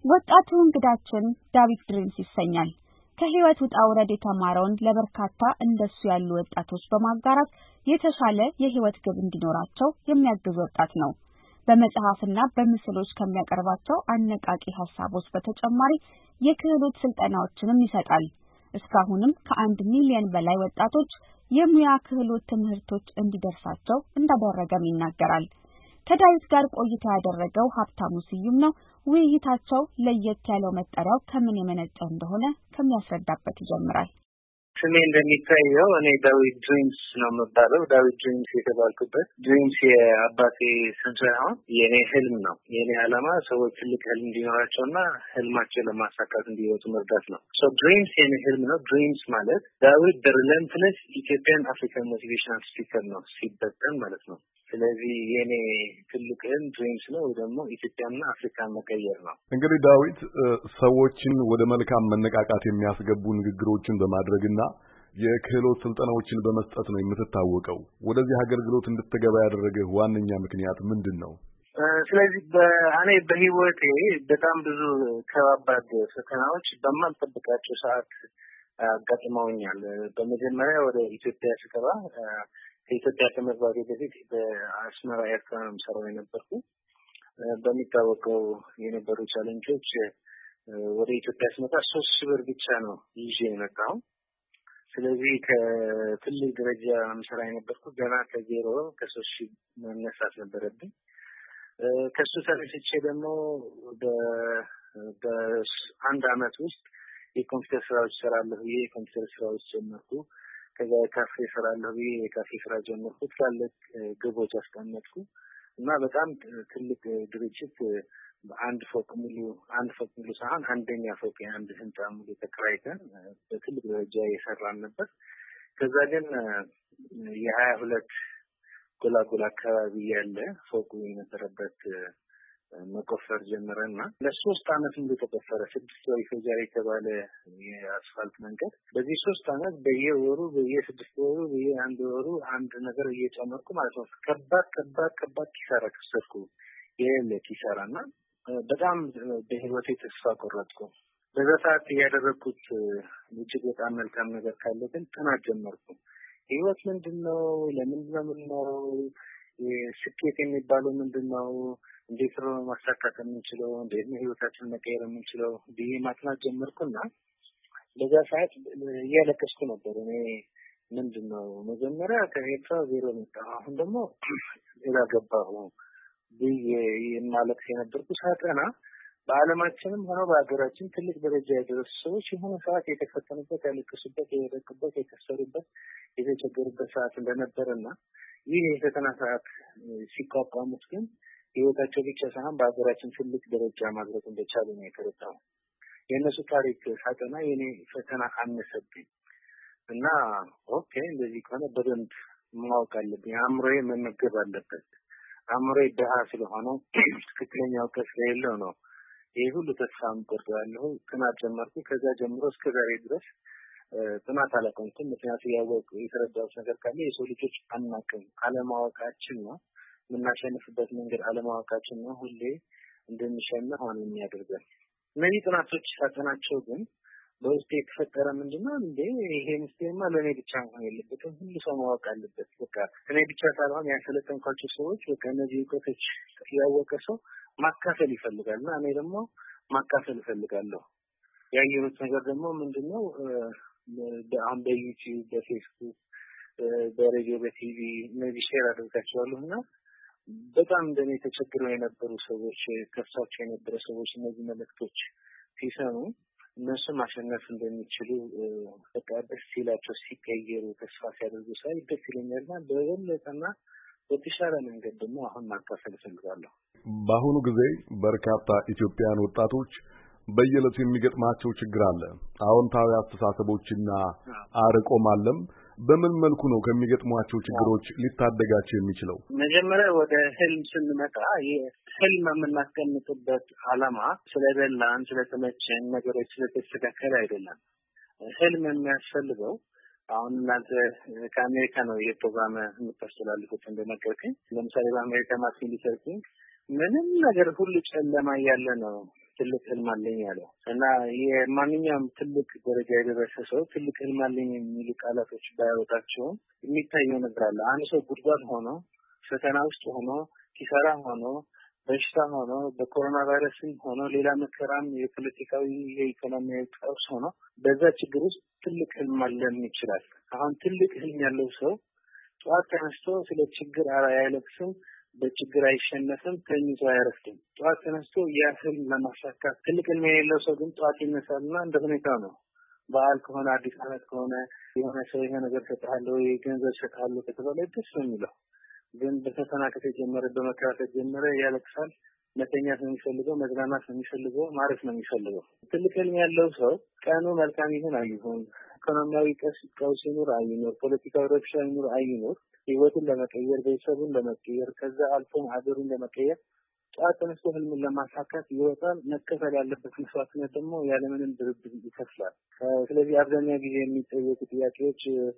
ወጣቱ እንግዳችን ዳዊት ድሪምስ ይሰኛል። ከህይወት ውጣ ውረድ የተማረውን ለበርካታ እንደሱ ያሉ ወጣቶች በማጋራት የተሻለ የህይወት ግብ እንዲኖራቸው የሚያግዝ ወጣት ነው። በመጽሐፍና በምስሎች ከሚያቀርባቸው አነቃቂ ሐሳቦች በተጨማሪ የክህሎት ስልጠናዎችንም ይሰጣል። እስካሁንም ከ1 ሚሊዮን በላይ ወጣቶች የሙያ ክህሎት ትምህርቶች እንዲደርሳቸው እንዳደረገም ይናገራል። ከዳዊት ጋር ቆይታ ያደረገው ሀብታሙ ስዩም ነው። ውይይታቸው ለየት ያለው መጠሪያው ከምን የመነጨ እንደሆነ ከሚያስረዳበት ይጀምራል። ስሜ እንደሚታየው እኔ ዳዊት ድሪምስ ነው የምባለው። ዳዊት ድሪምስ የተባልኩበት ድሪምስ የአባቴ ስም ሳይሆን የኔ ህልም ነው። የኔ ዓላማ ሰዎች ትልቅ ህልም እንዲኖራቸውና ህልማቸው ለማሳካት እንዲወጡ መርዳት ነው። ድሪምስ የኔ ህልም ነው። ድሪምስ ማለት ዳዊት በሪለንትለስ ኢትዮጵያን አፍሪካን ሞቲቬሽናል ስፒከር ነው ሲበጠን ማለት ነው። ስለዚህ የኔ ትልቅ ህልም ድሪምስ ነው፣ ወይ ደግሞ ኢትዮጵያና አፍሪካን መቀየር ነው። እንግዲህ ዳዊት ሰዎችን ወደ መልካም መነቃቃት የሚያስገቡ ንግግሮችን በማድረግና የክህሎት ስልጠናዎችን በመስጠት ነው የምትታወቀው። ወደዚህ አገልግሎት እንድትገባ ያደረገህ ዋነኛ ምክንያት ምንድነው? ስለዚህ እኔ በህይወቴ በጣም ብዙ ከባባድ ፈተናዎች በማልጠብቃቸው ሰዓት አጋጥመውኛል። በመጀመሪያ ወደ ኢትዮጵያ ስገባ ከኢትዮጵያ ከመግባቴ በፊት በአስመራ ኤርትራ ነው የምሰራው የነበርኩ። በሚታወቀው የነበሩ ቻሌንጆች ወደ ኢትዮጵያ ስመጣ 3,000 ብር ብቻ ነው ይዤ የመጣው። ስለዚህ ከትልቅ ደረጃ ምሰራ የነበርኩ ገና ከዜሮ ከ3,000 መነሳት ነበረብኝ። ከሱ ተነስቼ ደግሞ በአንድ አመት ውስጥ የኮምፒውተር ስራዎች ሰራለሁ። የኮምፒውተር ስራዎች ጀመርኩ። ከዛ ካፌ ሰራለሁ። የካፌ ስራ ጀመርኩ። ትላልቅ ግቦች አስቀመጥኩ እና በጣም ትልቅ ድርጅት አንድ ፎቅ ሙሉ ሳይሆን አንደኛ ፎቅ አንድ ህንጻ ሙሉ ተከራይተን በትልቅ ደረጃ እየሰራን ነበር። ከዛ ግን የ22 ጎላጎላ አካባቢ ያለ ፎቁ የነበረበት መቆፈር ጀመረና ለ3 አመት ሙሉ ተቆፈረ። 6 ወር ይፈጃል የተባለ የአስፋልት መንገድ። በዚህ 3 አመት በየወሩ በየ6 ወሩ በየ1 ወሩ አንድ ነገር እየጨመርኩ ማለት ነው ከባድ ኪሳራ ከሰርኩ። የሌለ ኪሳራና በጣም በህይወቴ ተስፋ ቆረጥኩ። በዛ ሰዓት ያደረኩት እጅግ በጣም መልካም ነገር ካለ ግን ጥናት ጀመርኩ። ህይወት ምንድነው? ለምንድነው ነው? ስኬት የሚባለው ምንድነው? እንዴት ነው ማሳካት የምንችለው? እንዴት ነው ህይወታችንን መቀየር የምንችለው? ብዬ ማጥናት ጀመርኩና በዛ ሰዓት እያለቀስኩ ነበር። እኔ ምንድነው መጀመሪያ ከኤርትራ ዜሮ መጣ፣ አሁን ደግሞ ሌላ ገባሁ ብዬ የማለቅስ የነበርኩ ሳጠና በዓለማችንም ሆነ በአገራችን ትልቅ ደረጃ የደረሱ ሰዎች የሆነ ሰዓት የተፈተኑበት፣ ያለቀሱበት፣ የወደቁበት፣ የከሰሩበት፣ የተቸገሩበት ሰዓት እንደነበረና ይህ የፈተና ሰዓት ሲቋቋሙት ግን ህይወታቸው ብቻ ሳይሆን በአገራችን ትልቅ ደረጃ ማድረግ እንደቻሉ ነው የተረዳው። የእነሱ ታሪክ ሳጠና የኔ ፈተና አነሰብኝ እና ኦኬ እንደዚህ ከሆነ በደንብ ማወቅ አለብኝ፣ አእምሮዬ መመገብ አለበት። አእምሮዬ ደሃ ስለሆነ ትክክለኛ እውቀት ስለሌለው ነው ይሄ ሁሉ ተስፋም ቆርጣለሁ። ጥናት ጀመርኩ። ከዛ ጀምሮ እስከ ዛሬ ድረስ ጥናት አላቆምኩም። ምክንያቱም ያወቁ የተረዳሁት ነገር ካለ የሰው ልጆች አናውቅም፣ አለማወቃችን ነው። የምናሸንፍበት መንገድ አለማወቃችን ነው። ሁሌ እንደምንሸነፍ ሆነ የሚያደርገን እነዚህ ጥናቶች ሳጠናቸው ግን በውስጤ የተፈጠረ ምንድነው እንዴ ይሄ ምስጢርማ ለኔ ብቻ ነው የለበትም፣ ሁሉ ሰው ማወቅ አለበት። በቃ እኔ ብቻ ሳልሆን ያሰለጠንኳቸው ሰዎች በቃ እነዚህ እውቀቶች ያወቀ ሰው ማካፈል ይፈልጋልና እኔ ደግሞ ማካፈል እፈልጋለሁ። ያየሁት ነገር ደግሞ ምንድነው አሁን በዩቲዩብ፣ በፌስቡክ፣ በሬዲዮ፣ በቲቪ እነዚህ ሼር አድርጋቸዋለሁና በጣም እንደኔ ተቸግረው የነበሩ ሰዎች፣ ከፍቷቸው የነበሩ ሰዎች እነዚህ መልእክቶች ሲሰሙ እነሱ ማሸነፍ እንደሚችሉ በቃ ደስ ይላቸው፣ ሲቀየሩ፣ ተስፋ ሲያደርጉ ሳይ ደስ ይለኛልና በበለጠና በተሻለ መንገድ ደግሞ አሁን ማካፈል እፈልጋለሁ። በአሁኑ ጊዜ በርካታ ኢትዮጵያውያን ወጣቶች በየዕለቱ የሚገጥማቸው ችግር አለ። አዎንታዊ አስተሳሰቦችና አርቆ ማለም በምን መልኩ ነው ከሚገጥሟቸው ችግሮች ሊታደጋቸው የሚችለው? መጀመሪያ ወደ ህልም ስንመጣ ህልም የምናስቀምጥበት ዓላማ ስለበላን ስለተመቸን ነገሮች ስለተስተካከለ አይደለም። ህልም የሚያስፈልገው አሁን እናንተ ከአሜሪካ ነው የፕሮግራም የምታስተላልፉት እንደነገርከኝ። ለምሳሌ በአሜሪካ ማርቲን ሉተር ኪንግ ምንም ነገር ሁሉ ጨለማ ያለ ነው ትልቅ ህልም አለኝ ያለው እና የማንኛውም ትልቅ ደረጃ የደረሰ ሰው ትልቅ ህልም አለኝ የሚሉ ቃላቶች ባያወጣቸውም የሚታየው ነገር አለ። አንድ ሰው ጉድጓድ ሆኖ ፈተና ውስጥ ሆኖ ኪሳራ ሆኖ በሽታ ሆኖ በኮሮና ቫይረስም ሆኖ ሌላ መከራም የፖለቲካዊ የኢኮኖሚያዊ ቀውስ ሆኖ በዛ ችግር ውስጥ ትልቅ ህልም አለን ይችላል። አሁን ትልቅ ህልም ያለው ሰው ጠዋት ተነስቶ ስለ ችግር አያለቅስም፣ በችግር አይሸነፍም፣ ተኝቶ አያረፍድም። ጠዋት ተነስቶ ያ ህልም ለማሳካት ትልቅ ህልም የሌለው ሰው ግን ጠዋት ይነሳልና እንደ ሁኔታው ነው። በዓል ከሆነ አዲስ ዓመት ከሆነ የሆነ ሰው የሆነ ነገር ሰጥሃለሁ ወይ ገንዘብ ሰጥሃለሁ ከተባለ ደስ ነው የሚለው። ግን በፈተና ከተጀመረ በመከራ ከተጀመረ ያለቅሳል። መተኛት ነው የሚፈልገው፣ መዝናናት ነው የሚፈልገው፣ ማረፍ ነው የሚፈልገው። ትልቅ ህልም ያለው ሰው ቀኑ መልካም ይሁን አይሁን፣ ኢኮኖሚያዊ ቀውስ ይኑር አይኑር፣ ፖለቲካዊ ረብሻ ይኑር አይኑር፣ ህይወቱን ለመቀየር ቤተሰቡን ለመቀየር ከዛ አልፎም ሀገሩን ለመቀየር ጠዋት ተነስቶ ህልምን ለማሳካት ይወጣል። መከፈል ያለበት መስዋዕትነት ደግሞ ያለምንም ድርድር ይከፍላል። ስለዚህ አብዛኛው ጊዜ የሚጠየቁ ጥያቄዎች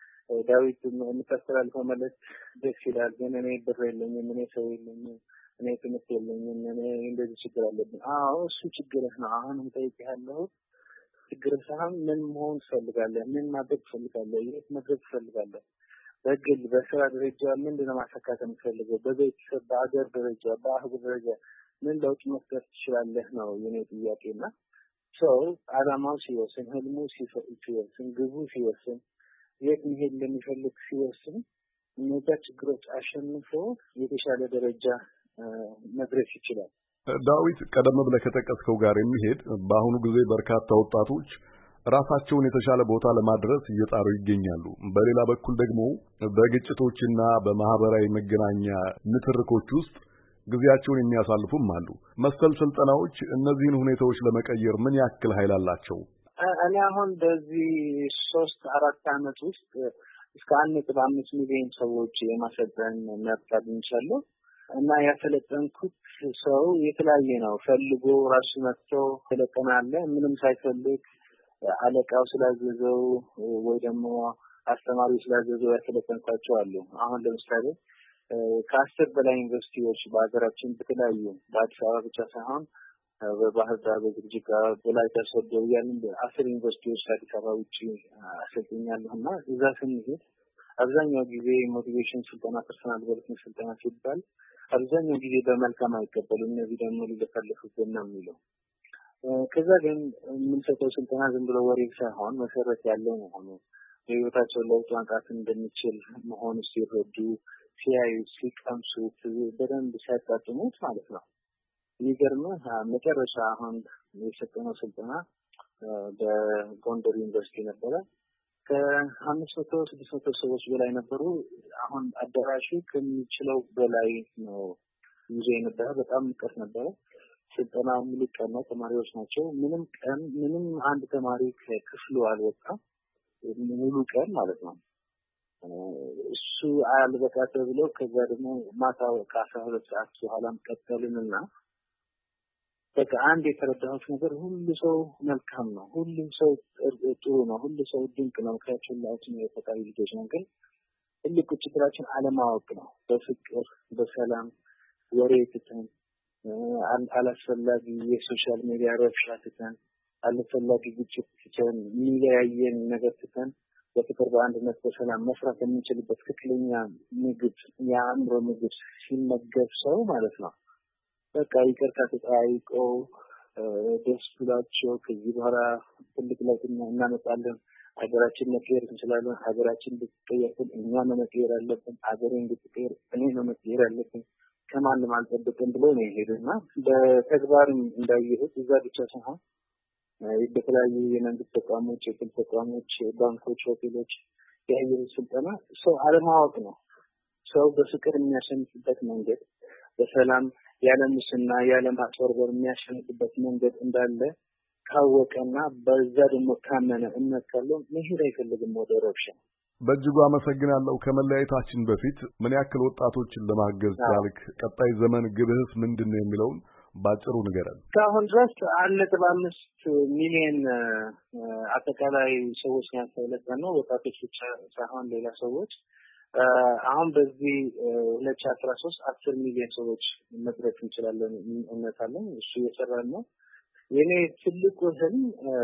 ዳዊት የምታስተላልፈው መልእክት ደስ ይላል፣ ግን እኔ ብር የለኝም፣ እኔ ሰው የለኝም፣ እኔ ትምህርት የለኝም፣ እኔ እንደዚህ ችግር አለብኝ። አዎ እሱ ችግርህ ነው። አሁን የምጠይቅህ ያለው ችግርህ ሳይሆን ምን መሆን ትፈልጋለህ፣ ምን ማድረግ ትፈልጋለህ፣ የት መድረስ ትፈልጋለህ፣ በግል በስራ ደረጃ ምንድን ነው ማሳካት የምትፈልገው፣ በቤተሰብ በአገር ደረጃ በአህጉር ደረጃ ምን ለውጥ መፍጠር ትችላለህ ነው የኔ ጥያቄና ሰው አላማው ሲወስን፣ ህልሙ ሲወስን፣ ግቡ ሲወስን፣ የት መሄድ እንደሚፈልግ ሲወስን እነዚያ ችግሮች አሸንፎ የተሻለ ደረጃ መድረስ ይችላል። ዳዊት ቀደም ብለህ ከጠቀስከው ጋር የሚሄድ በአሁኑ ጊዜ በርካታ ወጣቶች ራሳቸውን የተሻለ ቦታ ለማድረስ እየጣሩ ይገኛሉ። በሌላ በኩል ደግሞ በግጭቶችና በማህበራዊ መገናኛ ንትርኮች ውስጥ ጊዜያቸውን የሚያሳልፉም አሉ። መሰል ስልጠናዎች እነዚህን ሁኔታዎች ለመቀየር ምን ያክል ኃይል አላቸው? እኔ አሁን በዚህ 3-4 ዓመት ውስጥ እስከ 1.5 ሚሊዮን ሰዎች የማሰልጠን መብት አግኝቻለሁ እና ያሰለጠንኩት ሰው የተለያየ ነው። ፈልጎ ራሱ መጥቶ ሰለጠናለ፣ ምንም ሳይፈልግ አለቃው ስላዘዘው ወይ ደግሞ አስተማሪው ስላዘዘው ያሰለጠንኳቸው አሉ። አሁን ለምሳሌ ከ10 በላይ ዩኒቨርሲቲዎች በሀገራችን በተለያዩ በአዲስ አበባ ብቻ ሳይሆን በባህር ዳር፣ በጅግጅጋ፣ በወላይታ ሶዶ ያሉን 10 ዩኒቨርሲቲዎች አዲስ አበባ ውጪ አሰልጥኛለሁና እዛ ስንሄድ አብዛኛው ጊዜ ሞቲቬሽን ስልጠና፣ ፐርሰናል ዴቨሎፕመንት ስልጠና ሲባል አብዛኛው ጊዜ በመልካም አይቀበሉም። እነዚህ ደግሞ ሊለፈልፉብን ነው የሚለው። ከዛ ግን የምንሰጠው ስልጠና ዝም ብሎ ወሬ ሳይሆን መሰረት ያለው መሆኑ በህይወታቸው ለውጥ ማምጣት እንደሚችል መሆኑ ሲረዱ፣ ሲያዩ፣ ሲቀምሱት፣ በደንብ ሲያጣጥሙት ማለት ነው። የሚገርምህ መጨረሻ አሁን የሰጠነው ስልጠና በጎንደር ዩኒቨርሲቲ ነበረ። ከ500-600 ሰዎች በላይ ነበሩ። አሁን አዳራሹ ከሚችለው በላይ ነው ይዞ የነበረ። በጣም ሙቀት ነበረ። ስልጠናው ሙሉ ቀን ነው። ተማሪዎች ናቸው። ምንም አንድ ተማሪ ከክፍሉ አልወጣም። ሙሉ ቀን ማለት ነው። እሱ አልበቃ ተብሎ ከዛ ደግሞ ማታ ከ12 ሰዓት በኋላም ቀጠልንና በቃ አንድ የተረዳሁት ነገር ሁሉ ሰው መልካም ነው፣ ሁሉ ሰው ጥሩ ነው፣ ሁሉ ሰው ድንቅ ነው። ከሁላችን የፈጣሪ ልጆች ነን። ግን ትልቁ ችግራችን አለማወቅ ነው። በፍቅር በሰላም ወሬ ትተን አላስፈላጊ የሶሻል ሚዲያ ረብሻ ትተን አላስፈላጊ ግጭት ትተን የሚለያየን ነገር ትተን በፍቅር በአንድነት በሰላም መስራት የምንችልበት ትክክለኛ ምግብ የአእምሮ ምግብ ሲመገብ ሰው ማለት ነው በቃ ይቅርታ ተጠያይቆ ደስ ብሏቸው ከዚህ በኋላ ትልቅ ለውጥ እናመጣለን፣ ሀገራችን መቀየር እንችላለን፣ ሀገራችን ብትቀየር እኛ መቀየር አለብን፣ ሀገሬ እንድትቀየር እኔ ነው መቀየር አለብን፣ ከማንም አልጠብቅም ብሎ ነው የሄደና በተግባርም እንዳየሁት እዛ ብቻ ሳይሆን በተለያዩ የመንግስት ተቋሞች፣ የግል ተቋሞች፣ ባንኮች፣ ሆቴሎች ያየው ስልጠና ሰው አለማወቅ ነው። ሰው በፍቅር የሚያሸንፍበት መንገድ በሰላም ያለ ሙስና ያለ ማጭበርበር የሚያሸንፍበት መንገድ እንዳለ ካወቀና በዛ ደግሞ ካመነ እምነት ካለው መሄድ አይፈልግም ወደ ረብሻ። በእጅጉ አመሰግናለሁ። ከመለያየታችን በፊት ምን ያክል ወጣቶችን ለማገዝ ቻልክ? ቀጣይ ዘመን ግብህስ ምንድን ነው የሚለውን ባጭሩ ንገረን። እስካሁን ድረስ 1.5 ሚሊዮን አጠቃላይ ሰዎች ያሰለጠነው ወጣቶች ብቻ ሳይሆን ሌላ ሰዎች አሁን በዚህ 2013 10 ሚሊዮን ሰዎች መድረስ እንችላለን እምነት አለን። እሱ እየሰራን ነው። የኔ ትልቁ ህልም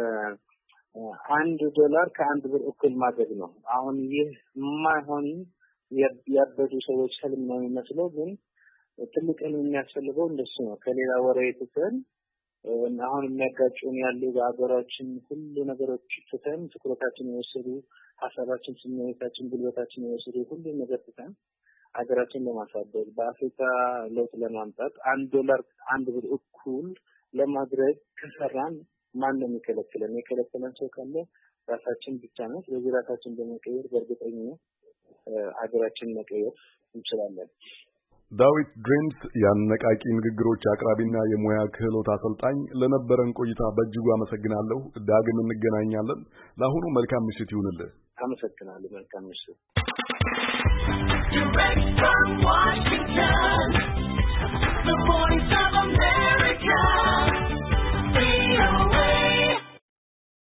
$1 ከ1 ብር እኩል ማድረግ ነው። አሁን ይህ የማይሆን ያበዱ ሰዎች ህልም ነው የሚመስለው፣ ግን ትልቅ ህልም የሚያስፈልገው እንደሱ ነው። ከሌላ ወሬ ትተን አሁን የሚያጋጩን ያሉ በአገራችን ሁሉ ነገሮች ትተን ትኩረታችን የወሰዱ ሀሳባችን፣ ስሜታችን፣ ጉልበታችን የወሰዱ ሁሉ ነገር ትተን ሀገራችን ለማሳደግ በአፍሪካ ለውጥ ለማምጣት $1 1 ብር እኩል ለማድረግ ከሰራን ማን ነው የሚከለክለን? የከለከለን ሰው ካለ ራሳችን ብቻ ነው። ስለዚህ ራሳችን በመቀየር በእርግጠኝነት ሀገራችን መቀየር እንችላለን። ዳዊት ድሪምስ ያነቃቂ ንግግሮች አቅራቢና የሙያ ክህሎት አሰልጣኝ፣ ለነበረን ቆይታ በእጅጉ አመሰግናለሁ። ዳግም እንገናኛለን። ለአሁኑ መልካም ምሽት ይሁንልህ። አመሰግናለሁ። መልካም ምሽት።